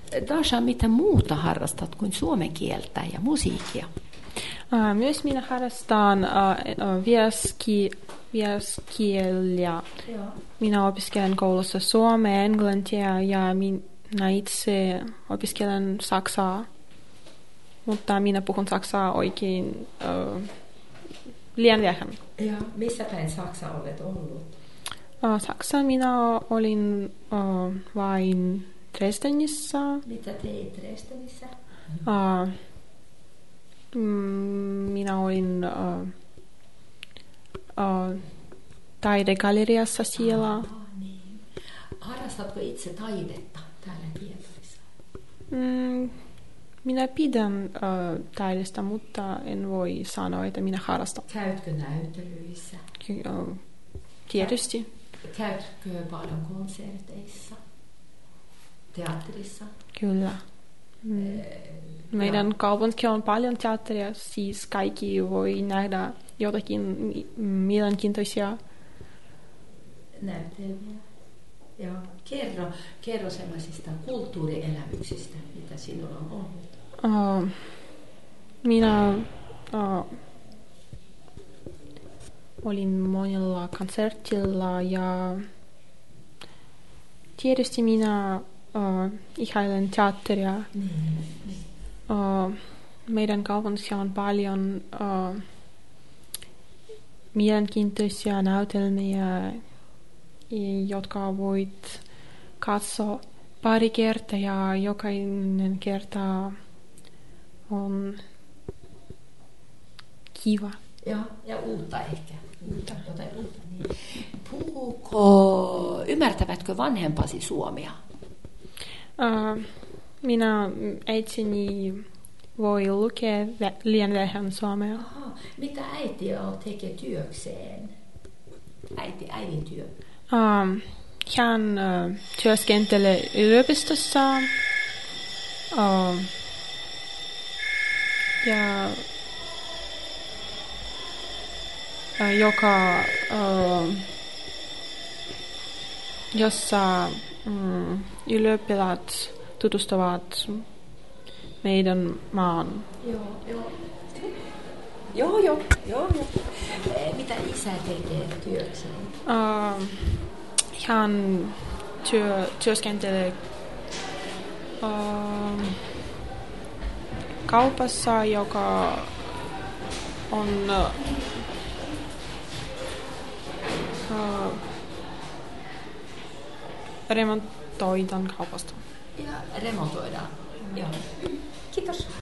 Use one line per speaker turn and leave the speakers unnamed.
Dasha, mitä muuta harrastat kuin suomen kieltä ja musiikkia?
Myös minä harrastan vieraskieliä. Minä opiskelen koulussa suomea ja englantia ja minä itse opiskelen saksaa. Mutta minä puhun saksaa oikein liian vähän.
Ja missä päin Saksa olet ollut?
Saksa minä olin vain Dresdenissä.
Mitä teit Dresdenissä?
Minä olin taidegalleriassa siellä.
Niin. Harrastatko itse taidetta täällä Pietarissa?
Minä pidän taidesta, mutta en voi sanoa, että minä harrastan.
Käytkö näytelyissä?
Tietysti.
Käytkö paljon konserteissa? Teatterissa?
Kyllä. Meidän kaupunki on paljon teatteria, siis kaikki voi nähdä jotakin mielenkiintoisia
näytelmiä. Ja kerro sellaisista kulttuurielämyksistä, mitä sinulla on ollut.
Minä olin monella konsertilla ja tietysti minä ihailen teatteria. Meidän kaupungissa on paljon mielenkiintoisia näytelmiä, jotka voit katsoa pari kertaa ja jokainen kerta on kiva.
Ja uutta ehkä. Jotain uutta. Niin. Ymmärtävätkö vanhempasi suomea?
Minä äitini voi lukea liian vähän suomea.
Aha. Mitä äiti tekee työkseen? Äidin työ?
Hän työskentelee yliopistossa ja jossa ylioppilaat tutustuvat meidän maan.
Joo. Mitä isä tekee työkseen?
Hän työskentelee kaupassa, joka on remontoidaan kaupasta.
Ja remontoidaan. Joo.